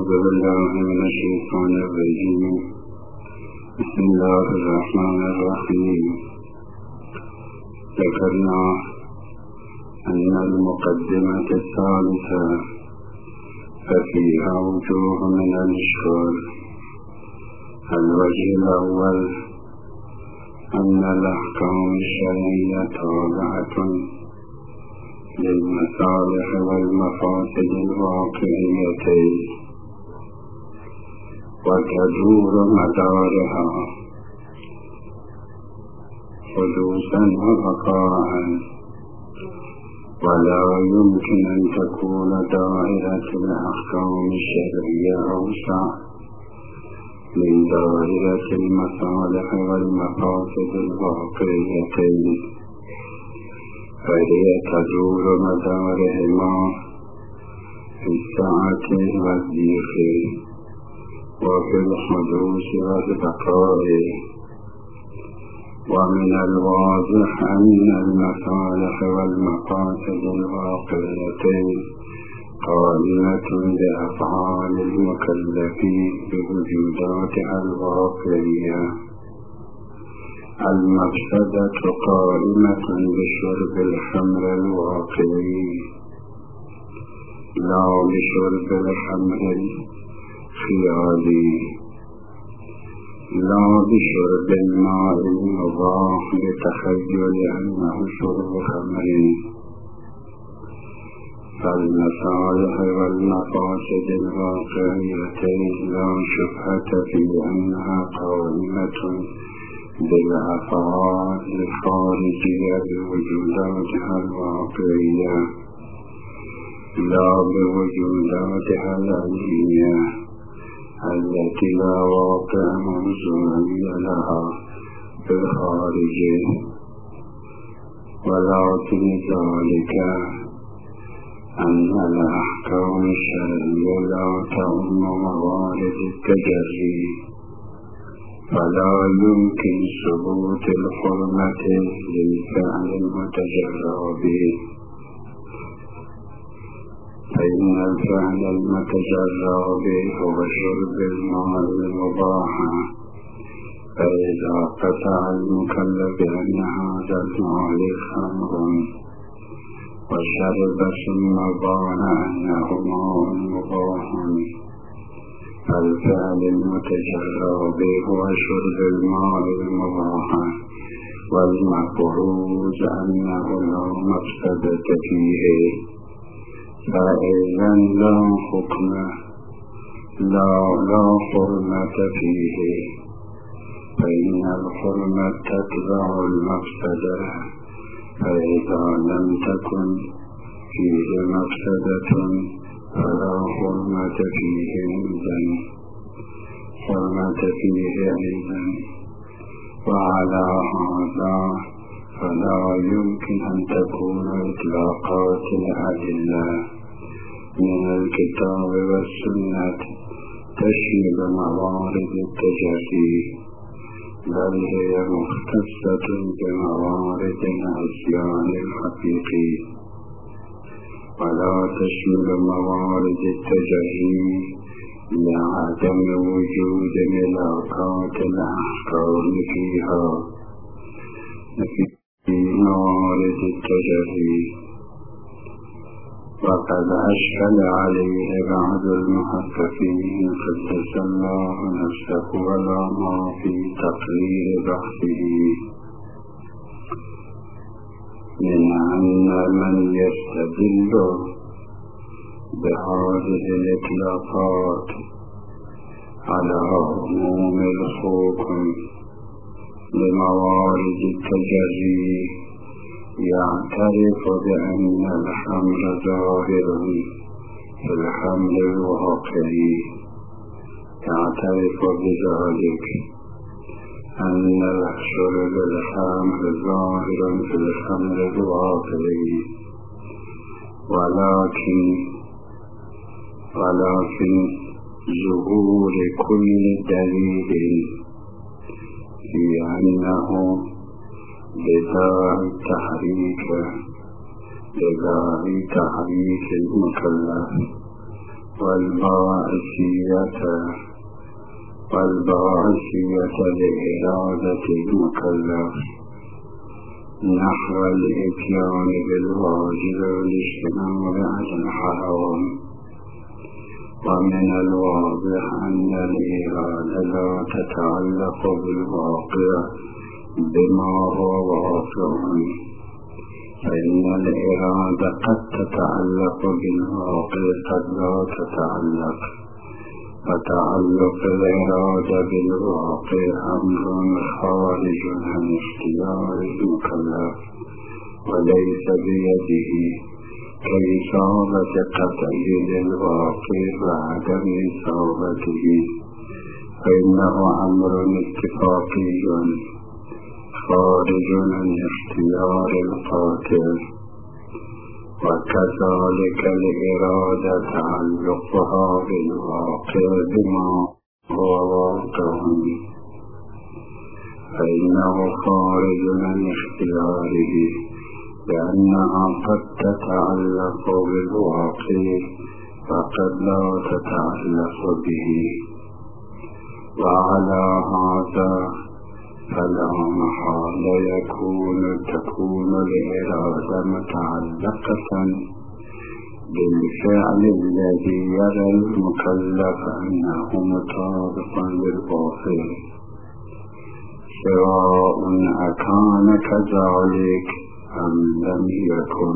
أعوذ بالله من الشيطان الرجيم. بسم الله الرحمن الرحيم. ذكرنا أن المقدمة الثالثة ففيها وجوه من الإشكال. الوجه الأول أن الأحكام الشرعية تابعة للمصالح والمفاسد الواقعيتين وتدور مدارها حدوثا وبقاء، ولا يمكن أن تكون دائرة الأحكام الشرعية أوسع من دائرة المصالح والمفاسد الواقعيتين، فهي تدور مدارهما في السعة والضيق وفي الحدوث والبقاء. ومن الواضح أن المصالح والمفاسد الواقعيتين قائمة بأفعال المكلفين بوجوداتها الواقعية. المفسدة قائمة بشرب الخمر الواقعي لا بشرب الخمر الخيالي، لا بشرب الماء المباح بتخيل أنه شرب خمر. فالمصالح والمفاسد الواقعيتين لا شبهة في أنها قائمة بالأفعال الخارجية بوجوداتها الواقعية لا بوجوداتها العلمية التي لا واقع موضوعي لها في الخارج. ولكن ذلك أن الأحكام الشرعية لا تعم موارد التجري، فلا يمكن ثبوت الحرمة للفعل المتجرى به، فإن الفعل المتجرى به هو شرب الماء المباح. فإذا قطع المكلف أن هذا الماء خمر وشرب ثم بان أنه ماء مباح، فالفعل المتجرى به هو شرب الماء المباح، والمفروض أنه لا مفسدة فيه. فإذا لا حكم لا حرمة فيه، فإن الحرمة تتبع المفسدة. فإذا لم تكن فيه مفسدة فلا حرمة فيه أيضا. وعلى هذا فلا يمكن أن تكون إطلاقات الأدلة من الكتاب والسنة تشمل موارد التجري، بل هي مختصة بموارد العصيان الحقيقي، ولا تشمل موارد التجري لعدم وجود ملاقات الأحكام فيها في موارد التجري. وقد أشكل عليه بعض المحققين قدس الله نفسه ولما في تقرير بحثه من أن من يستدل بهذه الإطلاقات على عموم الحكم لموارد التجري يعترف بأن الخمر ظاهر في الخمر الواقعي، يعترف بذلك أن شرب الخمر ظاهر في الخمر الواقعي، ولكن ظهور كل دليل في أنه بداعي تحريك المكلف والباعثية لإرادة المكلف نحو الإتيان بالواجب والاجتناب عن الحرام. ومن الواضح أن الإرادة لا تتعلق بالواقع بما هو واقع، فإن الإرادة قد تتعلق بالواقع قد لا تتعلق، فتعلق الإرادة بالواقع أمر خارج عن اختيار المكلف وليس بيده كإصابة قطعي للواقع وعدم إصابته، فإنه أمر اتفاقي خارج عن اختيار القاتل. وكذلك الإرادة تعلقها بالواقع بما هو واقع، فإنه خارج عن اختياره، لأنها قد تتعلق بالواقع وقد لا تتعلق به. وعلى هذا فلا محالة تكون الإرادة متعلقة بالفعل الذي يرى المكلف أنه مطابق للواقع، سواء أكان كذلك أم لم يكن.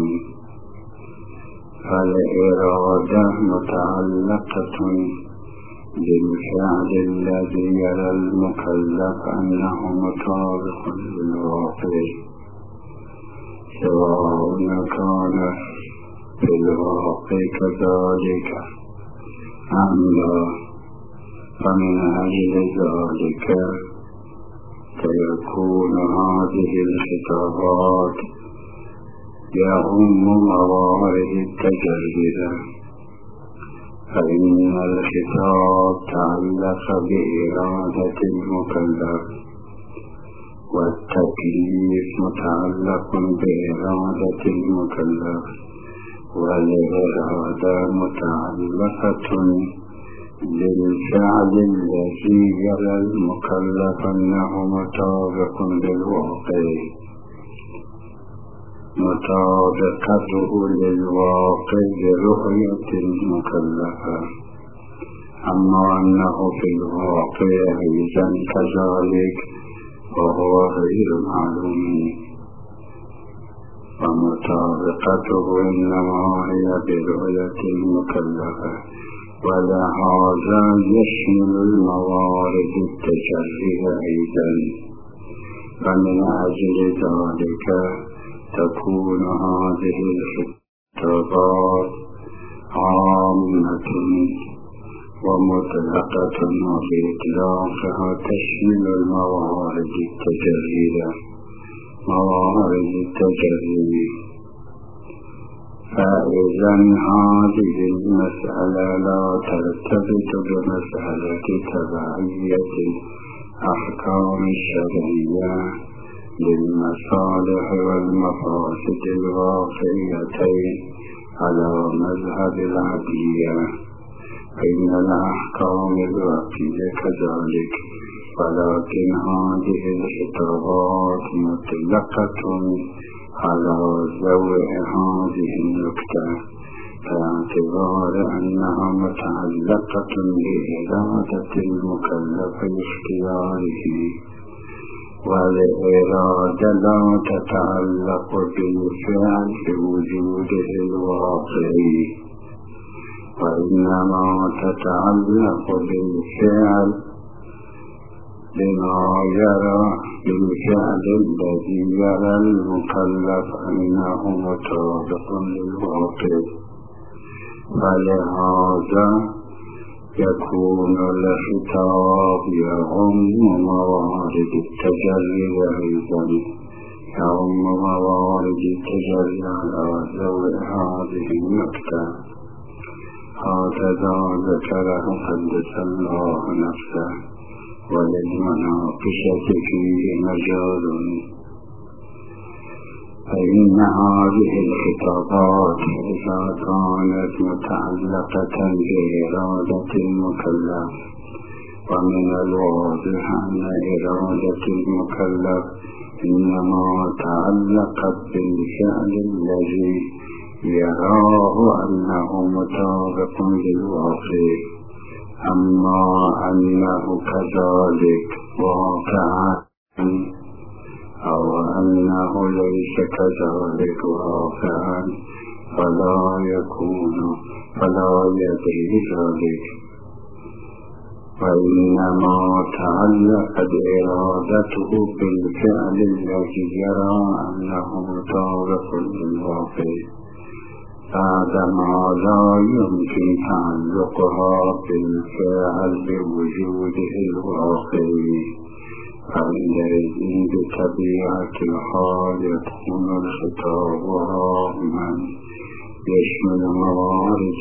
فالإرادة متعلقة بالفعل الذي يرى المكلف أنه مطابق للواقع، سواء كان في الواقع كذلك أم لا. فمن أجل ذلك تكون هذه الخطابات يعم موارد التجربة، فإن الخطاب تعلق بإرادة المكلف، والتكليف متعلق بإرادة المكلف، والإرادة متعلقة بالفعل الذي يرى المكلف أنه مطابق للواقع، مطابقته للواقع برؤية المكلفة. أما أنه في الواقع أيضا كذلك وهو غير معلوم، ومطابقته إنما هي برؤية المكلفة، ولهذا يشمل الموارد التجربة أيضا. فمن أجل ذلك تكون هذه الخطابات عامة ومطلقة، وبإطلاقها تشمل الموارد التجربة. فإذا هذه المسألة لا ترتبط بمسألة تبعية الأحكام الشرعية للمصالح والمفاسد الواقعيتين على مذهب العدلية، فإن الأحكام الواقعية كذلك، ولكن هذه الخطابات مطلقة على ذوي هذه النكتة، باعتبار أنها متعلقة بإرادة المكلف اختياره، والإرادة لا تتعلق بالفعل بوجوده الواقعي، وإنما تتعلق بالفعل بما يرى بالفعل الذي يرى المكلف أنه مطابق للواقع. فلهذا يكون الخطاب يعم موارد التجري أيضا، يعم موارد التجري على ذوي هذه النكتة. هكذا ذكره قدس الله نفسه، وللمناقشة فيه مجال. فإن هذه الخطابات إذا كانت متعلقة بإرادة المكلف، ومن الواضح أن إرادة المكلف إنما تعلقت بالفعل الذي يراه أنه مطابق للواقع، أما أنه كذلك واقعا أو أنه ليس كذلك واقعا فلا يدري ذلك، وإنما تعلقت إرادته بالفعل الذي يرى أنه مطابق للواقع، بعدما لا يمكن تعلقها بالفعل بوجوده الواقعي، فعندئذ بطبيعة الحال يكون الخطاب عاما يشمل موارد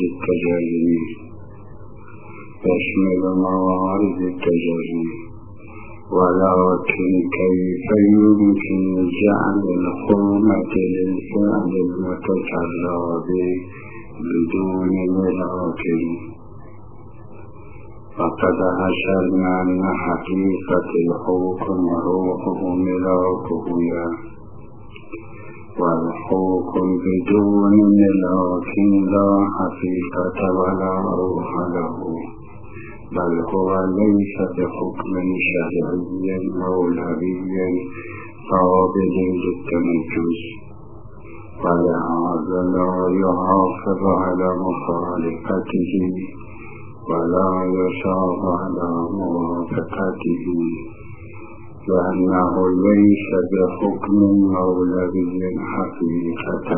التجري، ولكن كيف يمكن جعل الحرمة للفعل المتجرد بدون ملاك؟ فقد أشرنا أن حقيقة الحكم روحه ملاكه، والحكم بدون ملاك لا حقيقة ولا روح له، بل هو ليس بحكم شرعي مولوي قابل للتنجز، ولهذا لا يحافظ على مخالفته ولا يصاب على موافقته، لأنه ليس بحكم مولوي حقيقة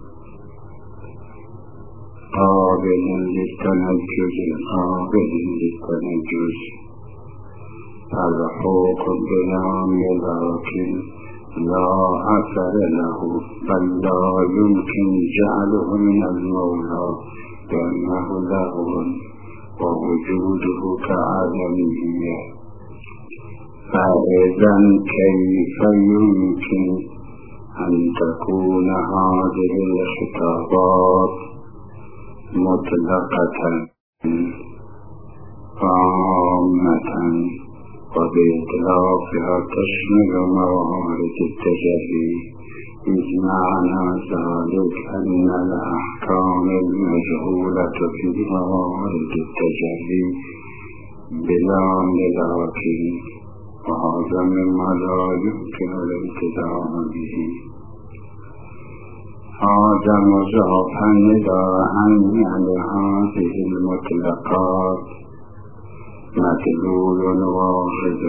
قابل للتنجز. الحكم بلا ملاك لا أثر له، بل لا يمكن جعله من المولى، لأنه لغو ووجوده كعدمه. فإذا كيف يمكن أن تكون هذه الخطابات مطلقة عامة وبإطلاقها تشمل موارد التجري، إذ معنى ذلك أن الأحكام المجهولة في موارد التجري بلا ملاك، وهذا مما لا يمكن الالتزام به. هذا مضافا إلى أن هذه المطلقات مدلول واحد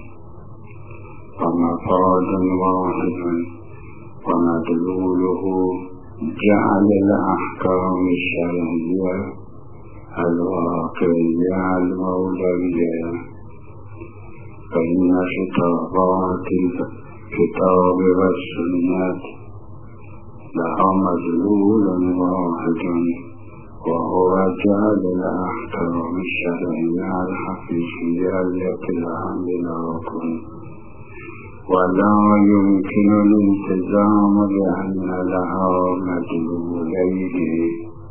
ومفاد واحد، ومدلوله جعل الأحكام الشرعية الواقعية المولوية، فإن خطابات الكتاب والسنة لها مدلول واحد، وهو جعل الأحكام الشرعية الحقيقية التي لها ملاك، ولا يمكن الالتزام بأن لها مدلولين،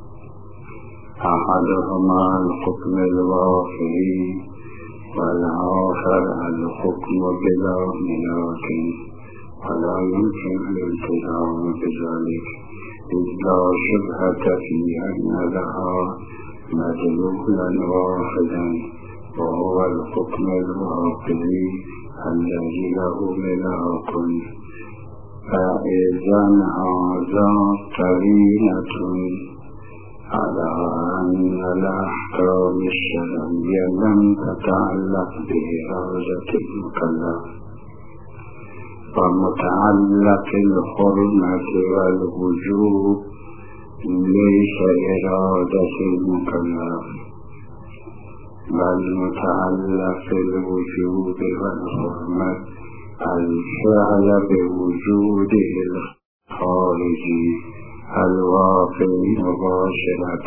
أحدهما الحكم الواقعي والآخر الحكم بلا ملاك، ولا يمكن الالتزام بذلك، إذ لا شبهة في أن لها مدلولا واحدا، وهو الحكم الواقعي الذي له ملاك. فإذا هذا قرينة على أن الأحكام الشرعية لم تتعلق بإرادة المكلف، فمتعلق الحرمة والوجوب ليس إرادة المكلف، بل متعلق الوجوب والحرمة الفعل بوجوده الخارجي الواقع مباشرة،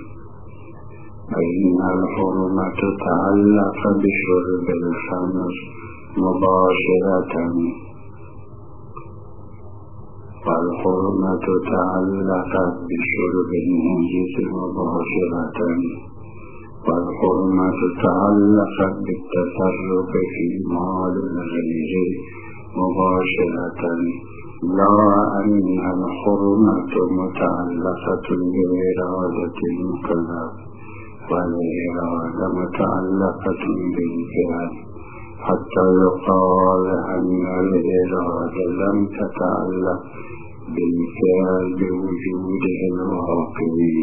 فإن الحرمة تتعلق بشرب الخمر مباشرة، والحرمة تعلقت بشرب المنجز مباشرة، والحرمة تعلقت بالتصرف في مال الغير مباشرة، لا أن الحرمة متعلقة بإرادة المكلف، والإرادة متعلقة بالفعل، حتى يقال أن الإرادة لم تتعلق بالفعل بوجوده الواقعي،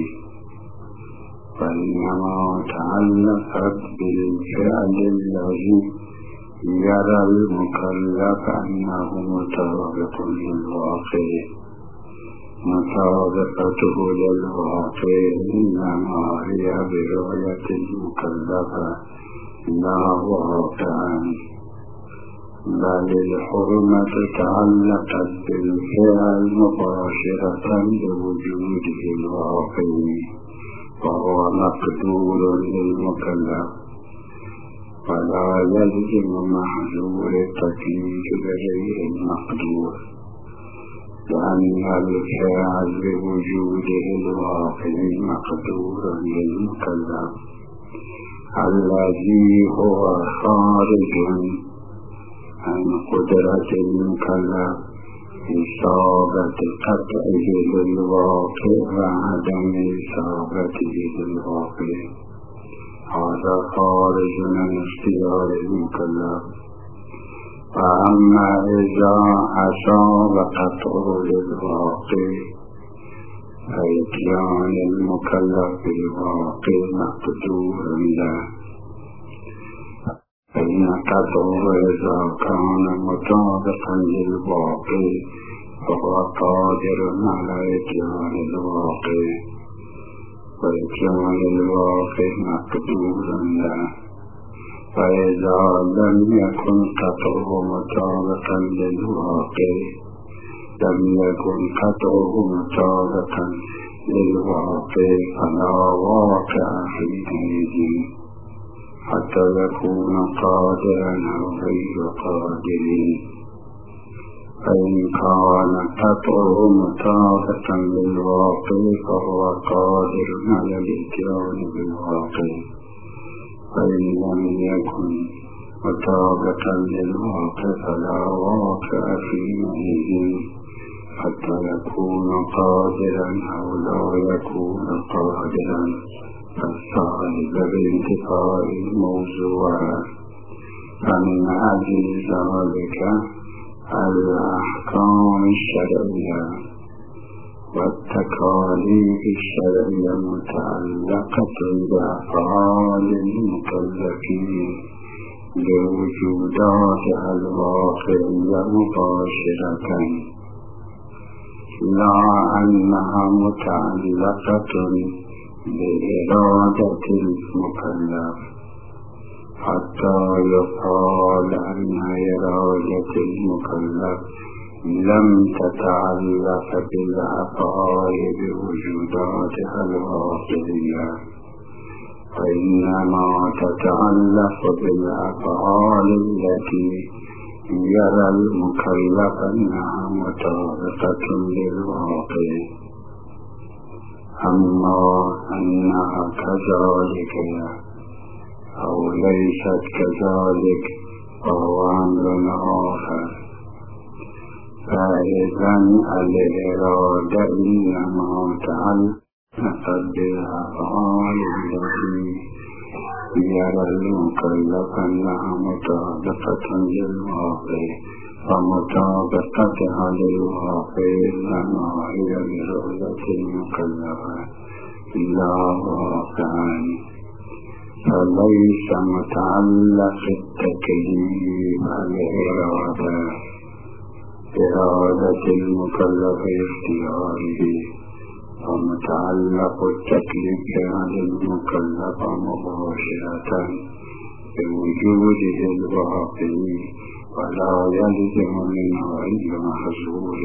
وإنما تعلقت بالفعل الذي يرى المكلف أنه مطابق للواقع. مطابقته للواقع إنما هي برؤية المكلفة لا واقعا، بل الحرمة تعلقت بالفعل مباشرة بوجوده الواقعي، وهو مقدور للمكلف، ولا يلزم محظور التكليف بغير المقدور، لأن الفعل بوجوده الواقعي مقدور للمكلف الذي هو خارج عن قدرة المكلف إصابة قطعه للواقع وعدم إصابته للواقع، هذا خارج عن اختيار المكلف. فأما إذا أصاب قطعه للواقع فإتيان المكلف بالواقع مقدور له، فإن قطعه إذا كان مطابقا للواقع فهو قادر على إتيان الواقع، وإتيان الواقع مقدور له. فإذا لم يكن قطعه مطابقا للواقع فلا واقع حينئذ حتى يكون قادرا أو غير قادر. فإن كان قطعه مطابقا للواقع فهو قادر على الإتيان بالواقع، فإن لم يكن مطابقا للواقع فلا واقع حينئذ حتى يكون قادرا أو لا يكون قادرا، فالصائب بانتفاء الموضوع. فمن أجل ذلك الأحكام الشرعية والتكاليف الشرعية متعلقة بأفعال المكلفين بوجوداتها الواقعية مباشرة، لا أنها متعلقة بإرادة المكلف، حتى يقال أن إرادة المكلف لم تتعلق بالأفعال بوجوداتها الواقعية، وإنما تتعلق بالأفعال التي يرى المكلف أنها مطابقة للواقع. أما أنها كذلك أو ليست كذلك فهو أمر آخر. فإذا الإرادة إنما تعلقت بالأفعال التي يرى المكلف أنها مطابقة للواقع، فمطابقتها للواقع إنما هي برؤية المكلفة لا واقعا، فليس متعلق التكليف الإرادة إرادة المكلف اختياره، ومتعلق التكليف على المكلف مباشرة بوجوده الواقعي، ولا يلزم منه أي محظور.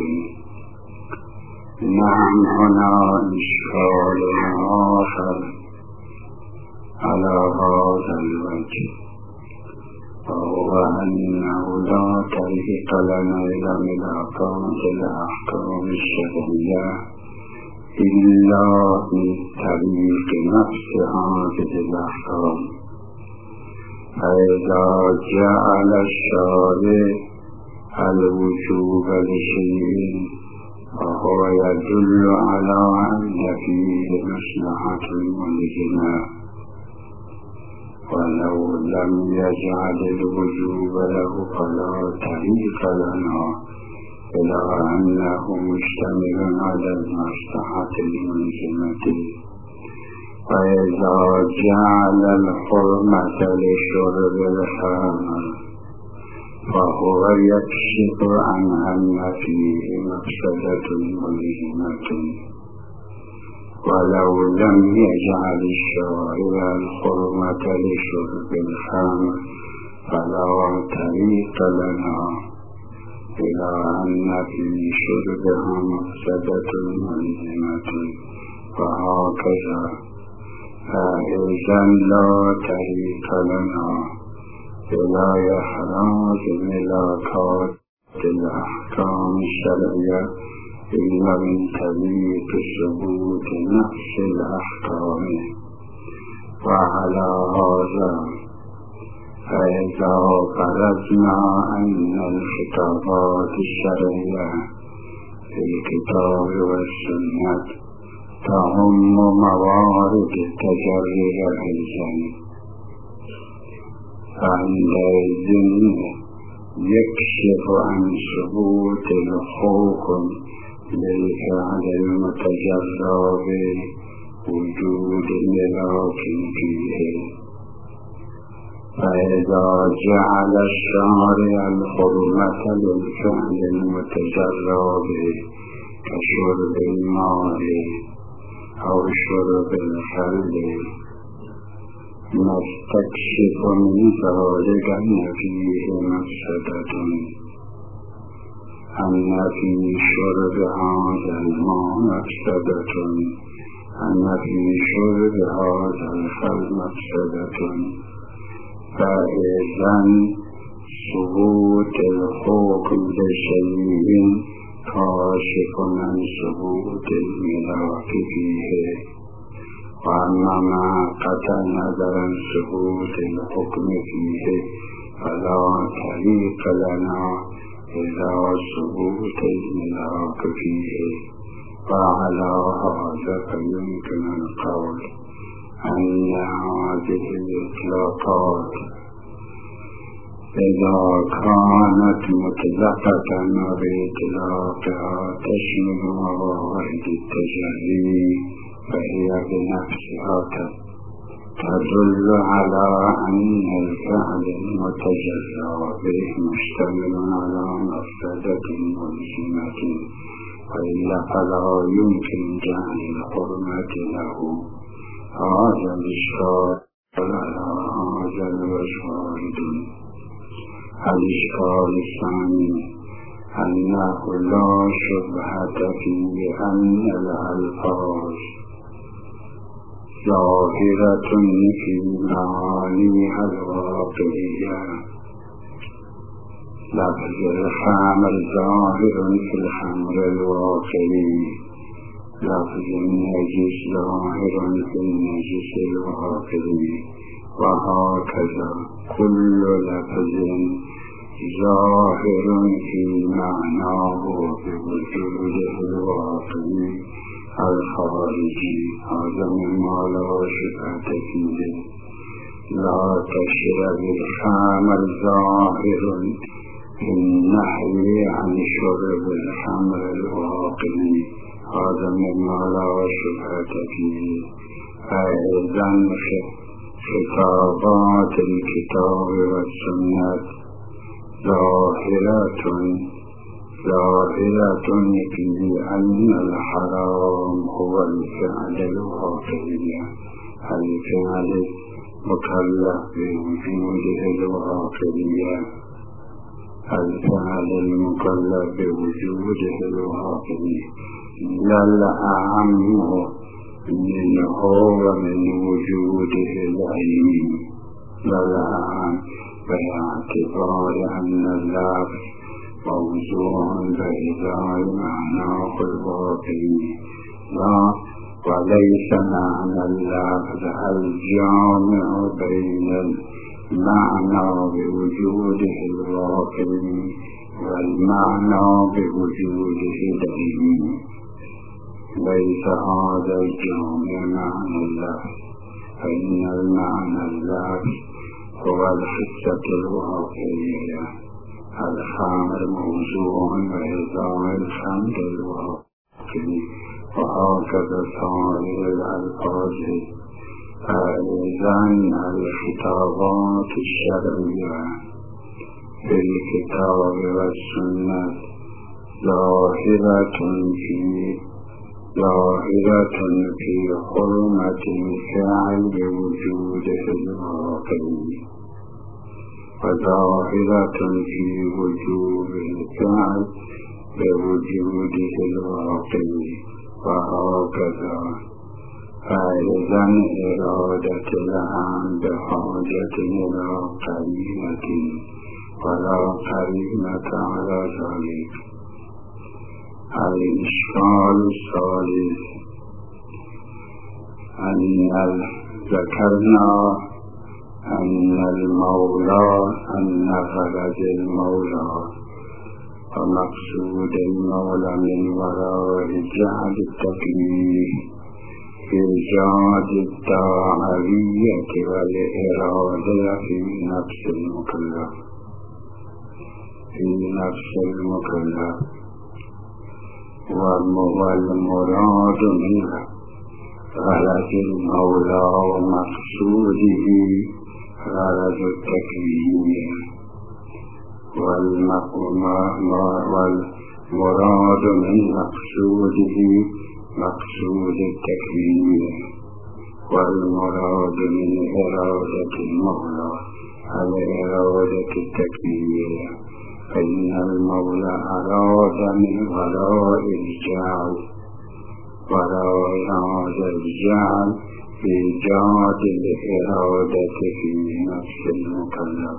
نعم، هنا إشكال آخر على هذا الوجه، وهو وأنه لا طريق لنا إلى ملاقاة الأحكام الشرعية إلا من طريق نفس هذه الأحكام. فإذا جعل الشارع الوجوب لشيء فهو يدل على أن فيه مصلحة ملزمة، ولو لم يجعل الوجوب له فلا طريق لنا إلى أنه مشتمل على المصلحة الملزمة. وإذا جعل الحرمة لشرب الخمر فهو يكشف عن أن فيه مفسدة ملزمة، ولو لم يجعل الشارع الحرمة لشرب الخمر فلا طريق لنا إلى أن في شربها مفسدة ملزمة، وهكذا. فإذا لا طريق لنا إلى إخراج ملاقات الأحكام الشرعية إلا من طريق ثبوت نفس الأحكام. وعلى هذا فإذا فرضنا أن الخطابات الشرعية في الكتاب والسنة تعم موارد التجرد أيضا، فعندئذ يكشف عن ثبوت الحكم للفعل المتجرد وجود ملاك فيه. فإذا جعل الشارع الحرمة للفعل المتجرد كشرب الماء أو شرب الخل نستكشف من ذلك أن فيه مفسدة، أن في شرب هذا الماء مفسدة، أن في شرب هذا الخل مفسدة. فإذا ثبوت الحكم لشيء كاشف عن ثبوت الملاك فيه. وأما ما قطع نظر عن ثبوت الحكم فيه فلا طريق لنا إلى ثبوت الملاك فيه. وعلى هذا فيمكن القول أن هذه الإطلاقات إذا كانت مطلقة بإطلاقها تشمل موارد التجري فهي بنفسها تدل على أن الفعل المتجرد به مشتمل على مفسدة ملزمة، وإلا فلا يمكن جعل الحرمة له. هذا الإشكال على هذا الوجه. الإشكال الثاني أنه لا شبهة في أن الألفاظ ظاهرة في معانيها الواقعية. لفظ الخمر ظاهر في الخمر الواقعي، لفظ النجس ظاهر في النجس الواقعي، وهكذا كل لفظ ظاهر في معناه بوجوده الواقعي الخارجي. هذا مما لا شبهة فيه. لا تشرب الخمر ظاهر في النهي عن شرب الخمر الواقعي. هذا مما لا شبهة فيه. فإذا خطابات الكتاب والسنة ظاهرة في أن الحرام هو الفعل الواقعي، الفعل مكلف بوجوده الواقعي، الفعل المكلف بوجوده الواقعي، لا الأهم منه ومن وجوده العلمي، لا الأهم باعتبار أن اللفظ موضوع بإزاء معناه الواقعي وليس معنى اللفظ الجامع بين المعنى بوجوده الواقعي والمعنى بوجوده العلمي. ليس هذا الجامع معنى اللفظ، فإن المعنى اللفظ هو الحسة الواقعية الخامر موضوع بإزاء الحمد الواقعي. وهكذا سائر الألفاظ فإذن الخطابات الشرعية في الكتاب والسنة ظاهرة في حرمة الفعل بوجوده الواقعي، وظاهرة في وجوب الفعل بوجوده الواقعي. وهكذا فإذا إرادة العام بحاجة إلى قرينة ولا قرينة على ذلك. الإشكال الثالث ذكرنا أن غرض المولى ومقصود المولى من وراء جعل التكليف إيجاد الداعية والإرادة في نفس المكلف والمراد منها غرض المولى ومقصوده غرض التكليف والمراد من مقصوده مقصود التكليف والمراد من إرادة المولى على إرادة التكليف. فإن المولى أراد من وراء الجعل إيجاد الإرادة في نفس المكلف.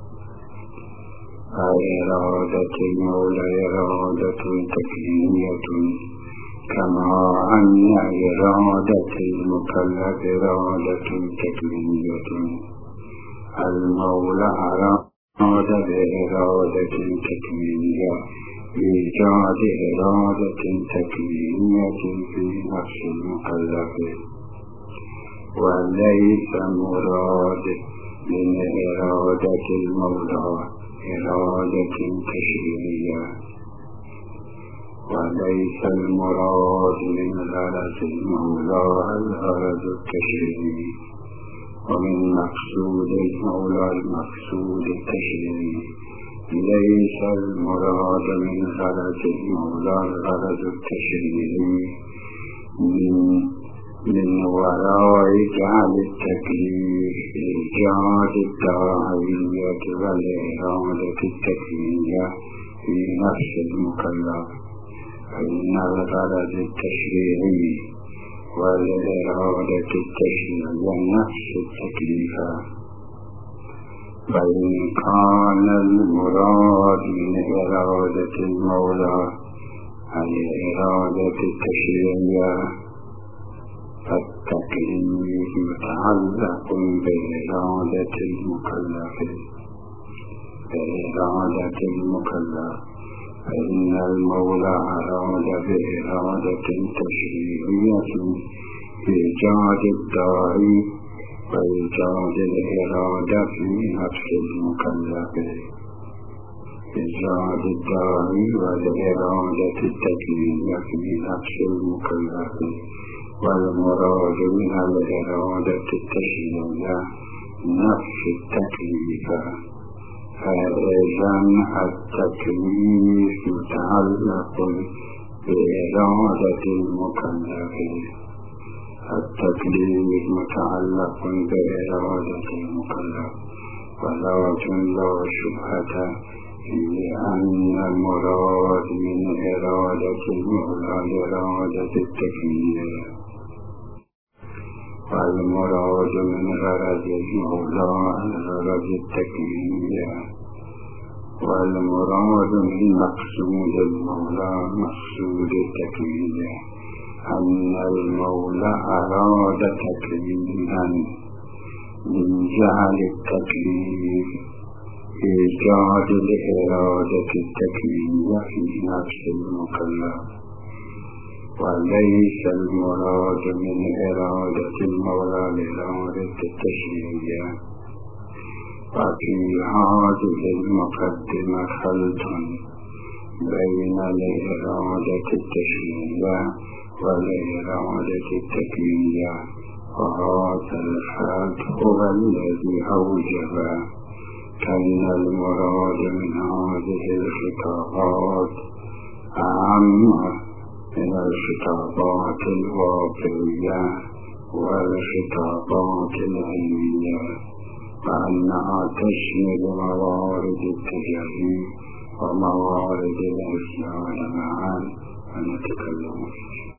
إرادة المولى إرادة تكليفية كما أن إرادة المكلف إرادة تكليفية. المولى أراد بإرادة تكليفية إيجاد إرادة تكليفية في نفس المكلف، وليس مراد من إرادة المولى إرادة تشريعية، وليس المراد من غرض المولى الغرض التشريعي، ومن مقصود المولى المقصود التشريعي. ليس المراد من غرض المولى الغرض التشريعي من وراء جعل التكليف إيجاد الداعية والإرادة التكليفية في نفس المكلف. فإن الغرض التشريعي والإرادة التشريعية نفس التكليف. فإن كان المراد من إرادة المولى الإرادة التشريعية فالتكليف متعلق بإرادة المكلف. فإن المولى أراد بإرادة تشريعية إيجاد الداعي وإيجاد الإرادة في نفس المكلف. إيجاد الداعي والإرادة التكليفية في نفس المكلف، والمراد من الإرادة التشريعية نفس التكليف. فإذا التكليف متعلق بإرادة المكلف. التكليف متعلق بإرادة المكلف، ولكن لا شبهة في أن المراد من إرادة المولى إرادة التكليف، والمراد من غرض المولى الغرض التكوينية، والمراد من مقصود المولى مقصود التكوينية، أن المولى أراد تكوينا من جعل التكوين إيجاد الإرادة التكوينية في نفس المكلف، وليس المراد من إرادة المولى الإرادة التشريعية. وفي هذه المقدمة خلط بين الإرادة التشريعية والإرادة التكوينية، وهذا الخلط هو الذي أوجب أن المراد من هذه الخطابات عامة من الخطابات الواقعية والخطابات العلمية، وأنها تشمل موارد التجلي وموارد الإسلام معا، ونتكلم فيه.